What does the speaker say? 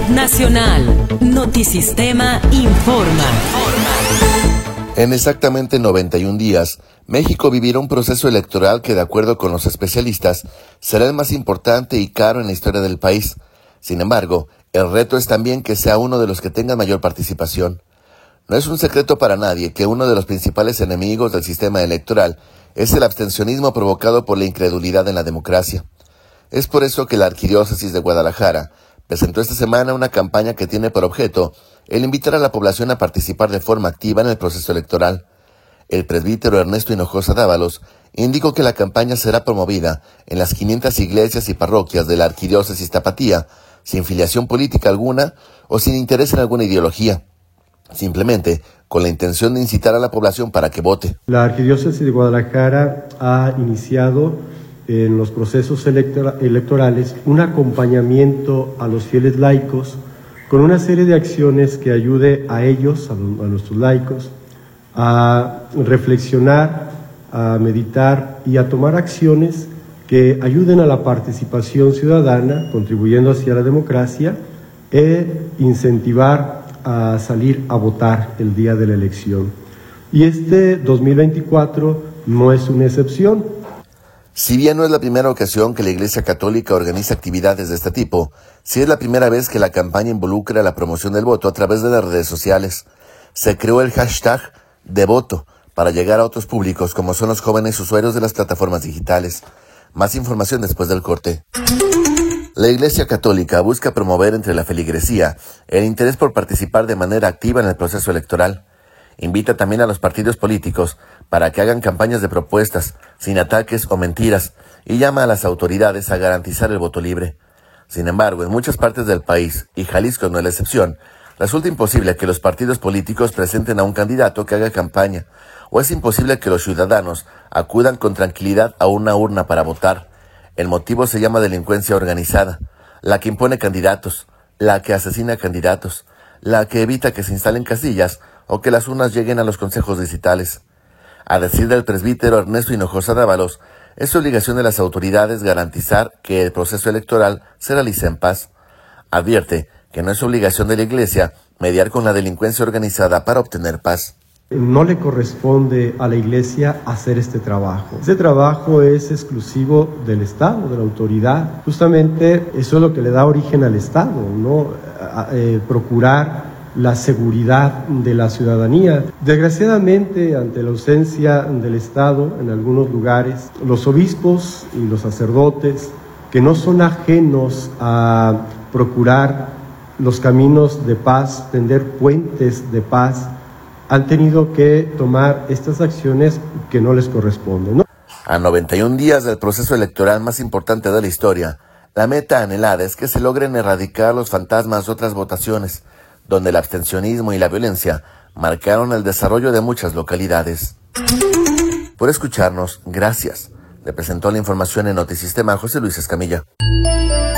Nacional. Notisistema informa. En exactamente 91 días, México vivirá un proceso electoral que, de acuerdo con los especialistas, será el más importante y caro en la historia del país. Sin embargo, el reto es también que sea uno de los que tenga mayor participación. No es un secreto para nadie que uno de los principales enemigos del sistema electoral es el abstencionismo provocado por la incredulidad en la democracia. Es por eso que la Arquidiócesis de Guadalajara presentó esta semana una campaña que tiene por objeto el invitar a la población a participar de forma activa en el proceso electoral. El presbítero Ernesto Hinojosa Dávalos indicó que la campaña será promovida en las 500 iglesias y parroquias de la Arquidiócesis Tapatía, sin filiación política alguna o sin interés en alguna ideología, simplemente con la intención de incitar a la población para que vote. La Arquidiócesis de Guadalajara ha iniciado en los procesos electorales un acompañamiento a los fieles laicos con una serie de acciones que ayude a ellos, a nuestros laicos, a reflexionar, a meditar y a tomar acciones que ayuden a la participación ciudadana, contribuyendo hacia la democracia e incentivar a salir a votar el día de la elección. Y este 2024 no es una excepción. Si bien no es la primera ocasión que la Iglesia Católica organiza actividades de este tipo, sí es la primera vez que la campaña involucra la promoción del voto a través de las redes sociales. Se creó el hashtag de voto para llegar a otros públicos como son los jóvenes usuarios de las plataformas digitales. Más información después del corte. La Iglesia Católica busca promover entre la feligresía el interés por participar de manera activa en el proceso electoral. Invita también a los partidos políticos para que hagan campañas de propuestas, sin ataques o mentiras, y llama a las autoridades a garantizar el voto libre. Sin embargo, en muchas partes del país, y Jalisco no es la excepción, resulta imposible que los partidos políticos presenten a un candidato que haga campaña, o es imposible que los ciudadanos acudan con tranquilidad a una urna para votar. El motivo se llama delincuencia organizada, la que impone candidatos, la que asesina candidatos, la que evita que se instalen casillas o que las urnas lleguen a los consejos distritales. A decir del presbítero Ernesto Hinojosa Dávalos, es obligación de las autoridades garantizar que el proceso electoral se realice en paz. Advierte que no es obligación de la Iglesia mediar con la delincuencia organizada para obtener paz. No le corresponde a la Iglesia hacer este trabajo. Este trabajo es exclusivo del Estado, de la autoridad. Justamente eso es lo que le da origen al Estado, ¿no? Procurar la seguridad de la ciudadanía. Desgraciadamente, ante la ausencia del Estado en algunos lugares, los obispos y los sacerdotes, que no son ajenos a procurar los caminos de paz, tender puentes de paz, han tenido que tomar estas acciones que no les corresponden, ¿no? A 91 días del proceso electoral más importante de la historia, la meta anhelada es que se logren erradicar los fantasmas de otras votaciones, donde el abstencionismo y la violencia marcaron el desarrollo de muchas localidades. Por escucharnos, gracias. Le presentó la información en Notisistema José Luis Escamilla.